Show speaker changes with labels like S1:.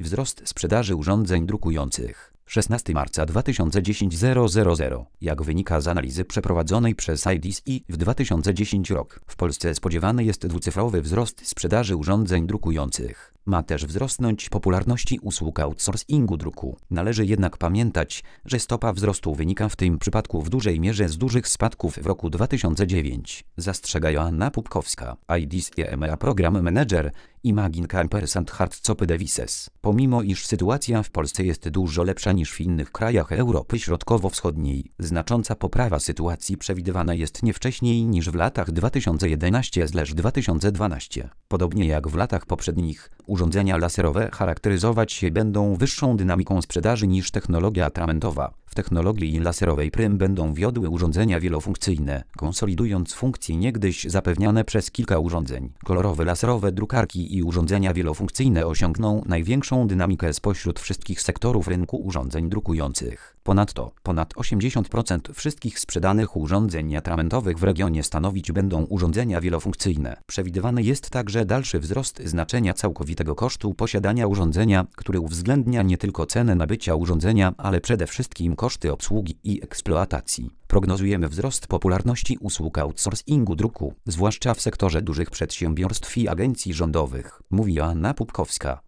S1: Wzrost sprzedaży urządzeń drukujących. 16 marca 2010 000. Jak wynika z analizy przeprowadzonej przez IDC w 2010 rok, w Polsce spodziewany jest dwucyfrowy wzrost sprzedaży urządzeń drukujących. Ma też wzrosnąć popularności usług outsourcingu druku. Należy jednak pamiętać, że stopa wzrostu wynika w tym przypadku w dużej mierze z dużych spadków w roku 2009. Zastrzega Joanna Pupkowska, IDC EMEA Program Manager, Imagine Campers and Hardtop Devices. Pomimo iż sytuacja w Polsce jest dużo lepsza niż w innych krajach Europy Środkowo-Wschodniej, znacząca poprawa sytuacji przewidywana jest nie wcześniej niż w latach 2011–2012. Podobnie jak w latach poprzednich, urządzenia laserowe charakteryzować się będą wyższą dynamiką sprzedaży niż technologia atramentowa. W technologii laserowej prym będą wiodły urządzenia wielofunkcyjne, konsolidując funkcje niegdyś zapewniane przez kilka urządzeń. Kolorowe laserowe drukarki i urządzenia wielofunkcyjne osiągną największą dynamikę spośród wszystkich sektorów rynku urządzeń drukujących. Ponadto, ponad 80% wszystkich sprzedanych urządzeń atramentowych w regionie stanowić będą urządzenia wielofunkcyjne. Przewidywany jest także dalszy wzrost znaczenia całkowitego kosztu posiadania urządzenia, który uwzględnia nie tylko cenę nabycia urządzenia, ale przede wszystkim koszty obsługi i eksploatacji. Prognozujemy wzrost popularności usług outsourcingu druku, zwłaszcza w sektorze dużych przedsiębiorstw i agencji rządowych, mówi Joanna Pupkowska.